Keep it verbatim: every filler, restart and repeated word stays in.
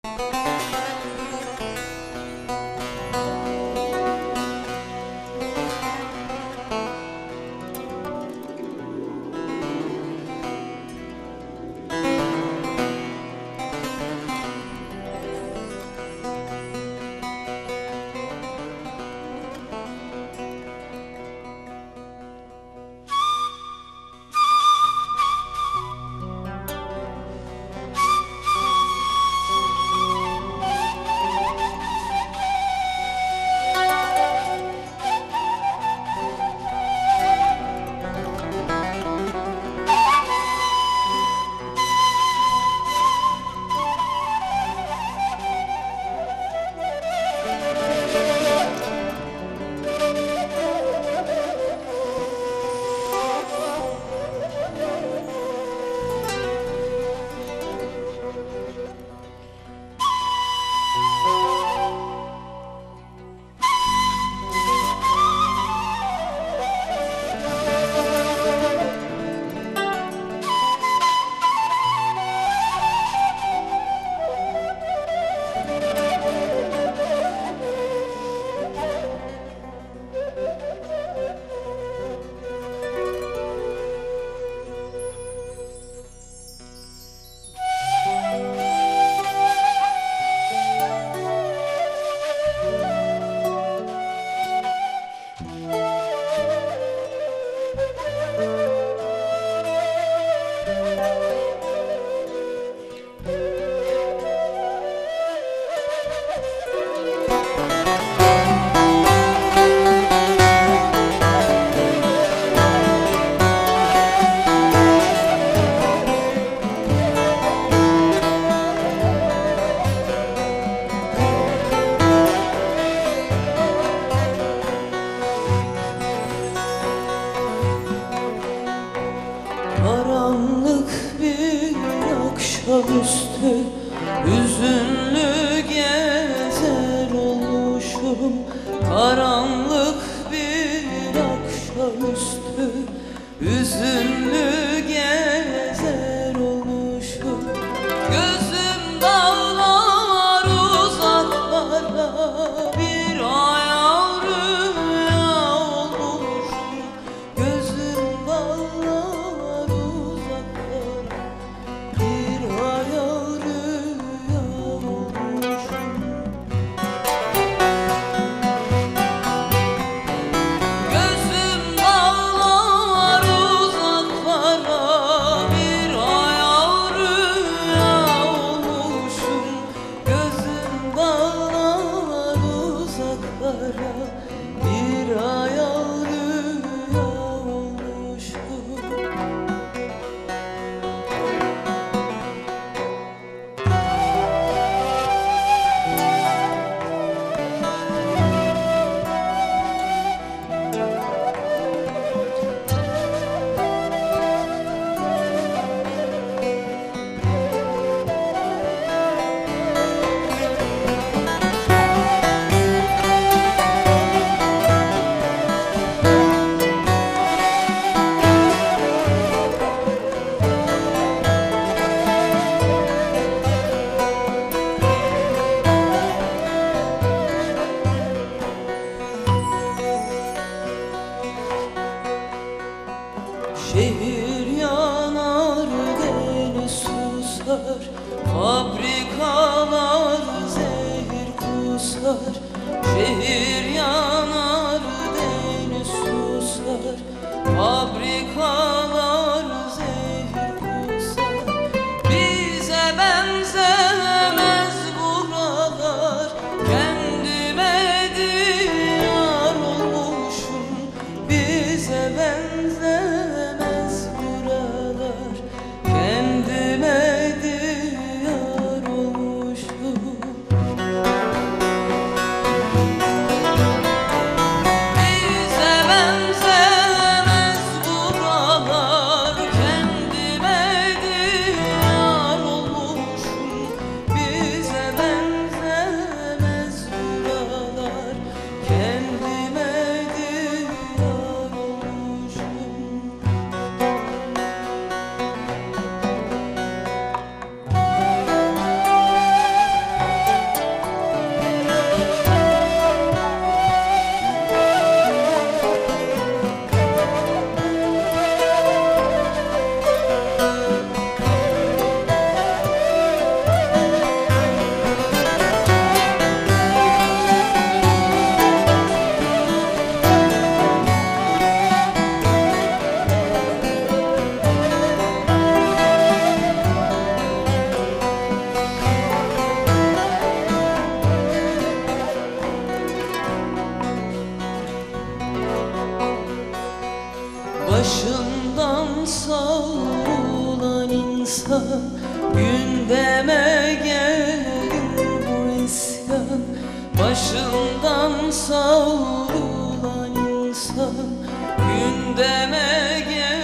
Karanlık bir akşamüstü hüzünlü gezer olmuşum. Karanlık bir akşamüstü hüzünlü gezer olmuşum. Gözüm dağlar uzaklara, bir hayal rüya olmuşum. Gözüm dağlar uzaklara, bir hayal rüya olmuşum. Gözüm dağlar uzaklara, bir hayal rüya olmuşum. Gözüm dağlar uzaklara, bir hayal rüya olmuşum. Şehir yanar, deniz susar, fabrikalar zehir kusar. Şehir yanar, deniz susar, fabrikalar zehir kusar. Bize benzemez buralar, kendime diyar olmuşum. Bize benzemez buralar, kendime diyar olmuşum. Başından savrulan insan gündeme gel.